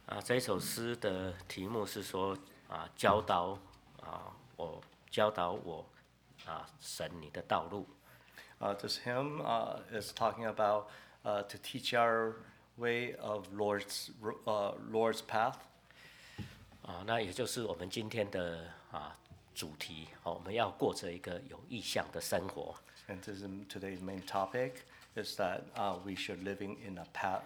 这首诗的题目是说教导我神你的道路。 This hymn is talking about to teach our way of Lord's path. 那也就是我们今天的主题。我们要过着一个有意向的生活。 And today's main topic is that we should living in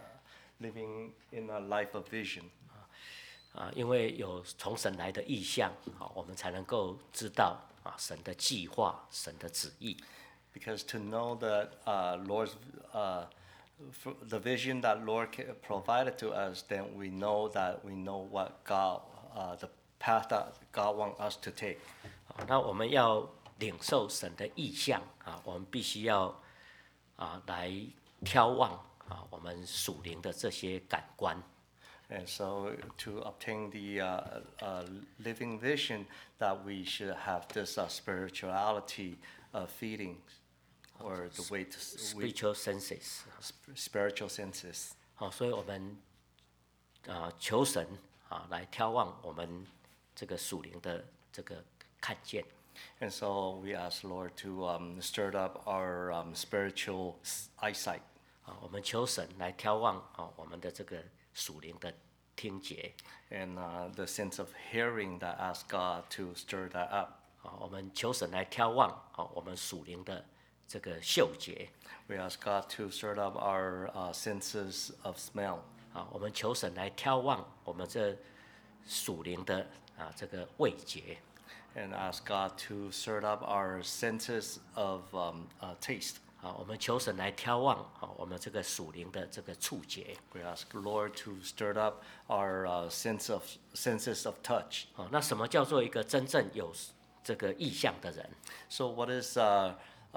a life of vision. 因为有从神来的意向，我们才能够知道神的计划、神的旨意。 Because to know that Lord's the vision that Lord provided to us, then we know what God the path that God wants us to take. 那我们要领受神的意向我们必须要来眺望我们属灵的这些感官。 And so to obtain the living vision, that we should have this spirituality feelings, or the way to spiritual senses. spiritual senses. 所以我们求神来眺望我们这个属灵的这个看见。 And so we ask Lord to stir up our spiritual eyesight. 我们求神来眺望我们的这个属灵的听觉。 And the sense of hearing, that ask God to stir that up. 我们求神来眺望我们属灵的这个嗅觉。 We ask God to stir up our senses of smell. 我们求神来眺望我们这属灵的这个味觉。 And ask God to stir up our senses of taste. 我们求神来眺望我们这个属灵的这个触觉。 We ask Lord to stir up our senses of touch. 那什么叫做一个真正有这个意向的人？ So what is a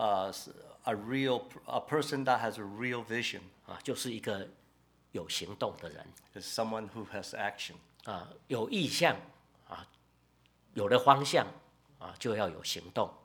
person that has a real vision? 就是一个有行动的人。 Is someone who has action. 有意向有了方向就要有行动。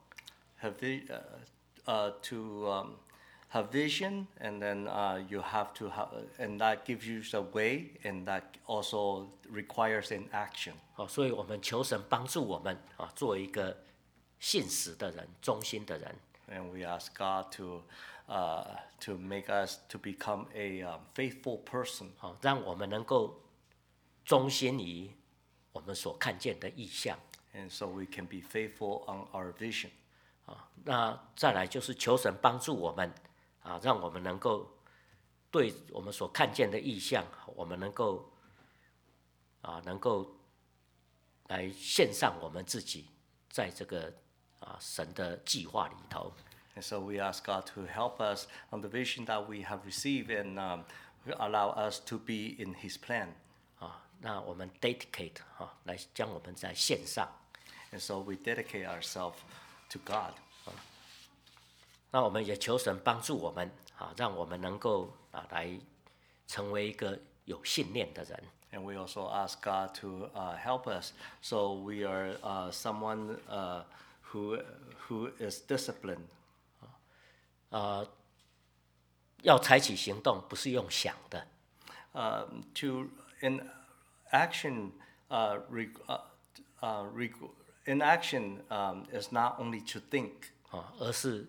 To have vision, and then you have to have, and that gives you the way, and that also requires an action. 所以我们求神帮助我们做一个信实的人、忠心的人。 And we ask God to make us to become a faithful person. 让我们能够忠心于我们所看见的意向。 And so we can be faithful on our vision. 那再来就是求神帮助我们让我们能够对我们所看见的意向，我们能够来献上我们自己，在这个神的计划里头。 And so we ask God to help us on the vision that we have received, and allow us to be in His plan. 那我们 dedicate 来将我们在献上。 And so we dedicate ourselves to God. 那我们也求神帮助我们让我们能够来成为一个有信念的人。 And we also ask God to help us, so we are someone who is disciplined. 要采取行动，不是用想的。 In action, in action is not only to think. 而是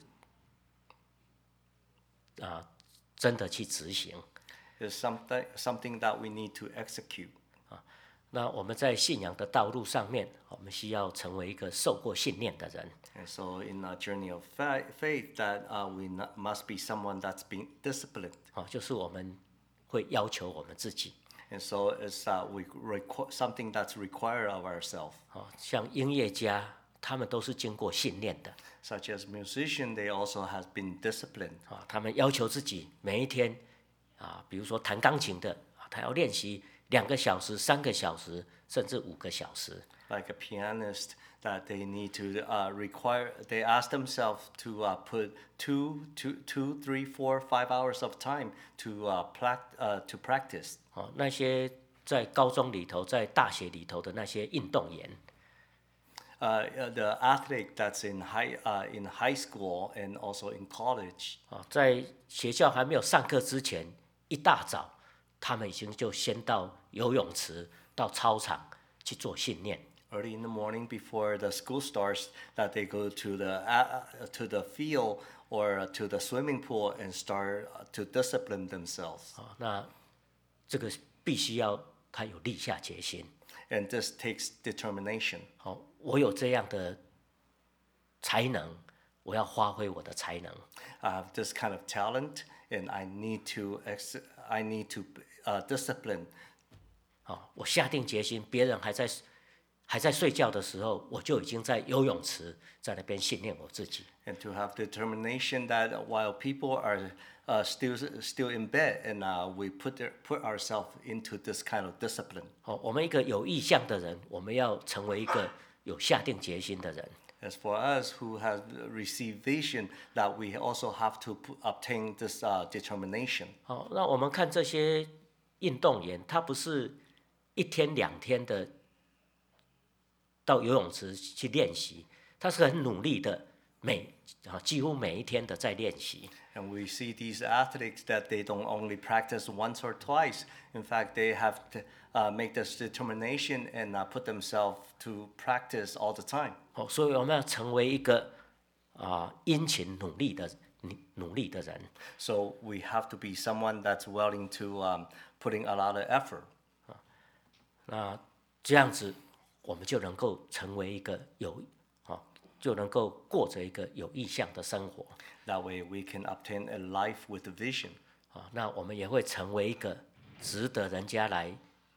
真的去执行。 Is something that we need to execute. 那我们在信仰的道路上面，我们需要成为一个受过训练的人。 And so in a journey of faith, that we must be someone that's been disciplined. 就是我们会要求我们自己。 And so it's something that's required of ourselves. 像音乐家，他们都是经过训练的。 Such as musicians, they also have been disciplined. 他们要求自己每一天比如说弹钢琴的，他要练习2个小时、3个小时，甚至5个小时。 Like a pianist, that they need to they ask themselves to put 2, 3, 4, 5 hours of time to practice. 那些在高中里头、在大学里头的那些运动员。 The athlete that's in high school and also in college. 在学校还没有上课之前，一大早他们已经就先到游泳池、到操场去做训练。 Early in the morning before the school starts, that they go to the field or to the swimming pool and start to discipline themselves. 那这个必须要他有立下决心。 And this takes determination. 我有这样的才能，我要发挥我的才能。 I have this kind of talent, and I need to discipline. 我下定决心，别人还在睡觉的时候，我就已经在游泳池在那边训练我自己。 And to have determination that while people are still in bed, and we put ourselves into this kind of discipline. 我们一个有意向的人，我们要成为一个有下定决心的人。 As for us who have received vision, that we also have to obtain this determination. 那我们看这些运动员，他不是1天2天的到游泳池去练习，他是很努力的，几乎每一天的在练习。 And we see these athletes that they don't only practice once or twice. In fact, they have to make this determination and put themselves to practice all the time. 所以我们要成为一个殷勤努力的人。 So we have to be someone that's willing to putting a lot of effort. 那这样子，我们就能够成为一个就能够过着一个有意向的生活。 That way we can obtain a life with a vision. 那我们也会成为一个值得人家来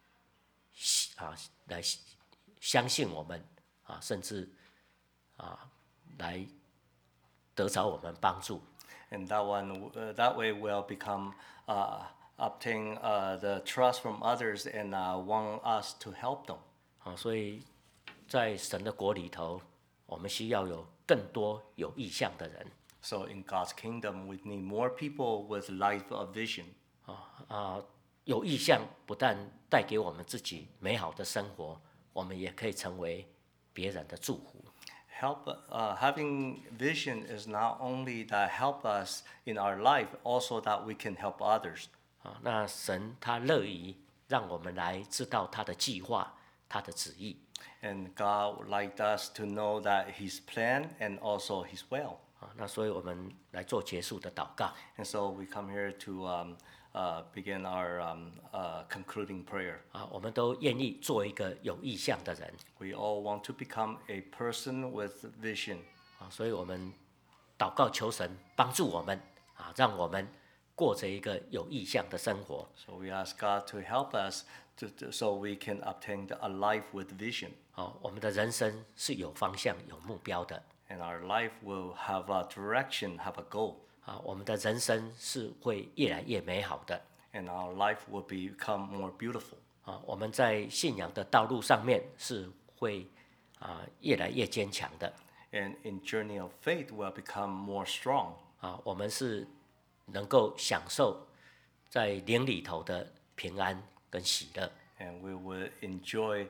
相信我们甚至来得着我们帮助。 And that way we'll become obtain the trust from others and want us to help them. 所以在神的国里头，我们需要有更多有意向的人。 So in God's kingdom, we need more people with life of vision. 有意向不但带给我们自己美好的生活，我们也可以成为别人的祝福。 Having vision is not only that help us in our life, also that we can help others. 那神他乐意让我们来知道他的计划，他的旨意。 And God would like us to know that His plan and also His will. 那所以我们来做结束的祷告。 And so we come here to begin our concluding prayer. 我们都愿意做一个有意向的人。 We all want to become a person with vision. 所以我们祷告求神帮助我们让我们过着一个有意向的生活。 So we ask God to help us so we can obtain a life with vision. 我们的人生是有方向、有目标的。 And our life will have a direction, have a goal. 我们的人生是会越来越美好的。 And our life will become more beautiful. 我们在信仰的道路上面是会越来越坚强的。 And in journey of faith, we'll become more strong. 我们是能够享受在灵里头的平安跟喜乐。 And we will enjoy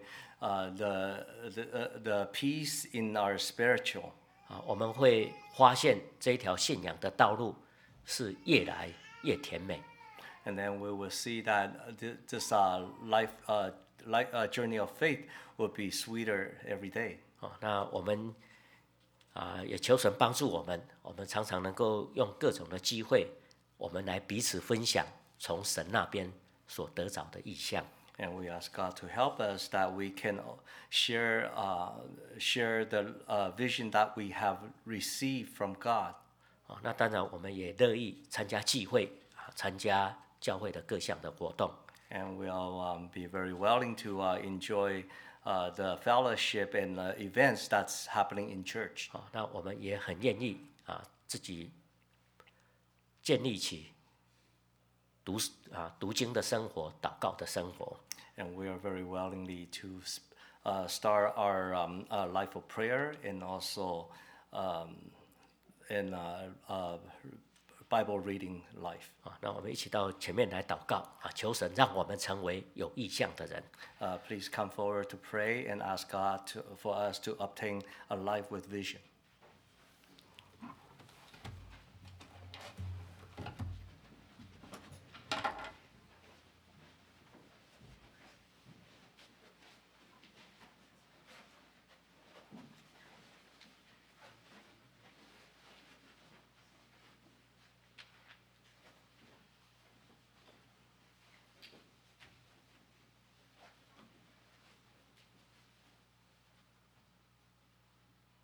the peace in our spiritual. 我们会发现这条信仰的道路是越来越甜美。 And then we will see that this life journey of faith will be sweeter every day. 那我们也求神帮助我们，我们常常能够用各种的机会，我们来彼此分享从神那边所得着的意象。 And we ask God to help us that we can share the vision that we have received from God. 那当然，我们也乐意参加聚会，参加教会的各项的活动。 And we'll be very willing to enjoy the fellowship and events that's happening in church. 那我们也很愿意自己建立起读经的生活、祷告的生活。 And we are very willingly to start our life of prayer and also in Bible reading life. 那我们一起到前面来祷告求神让我们成为有意向的人。 Please come forward to pray and ask God for us to obtain a life with vision.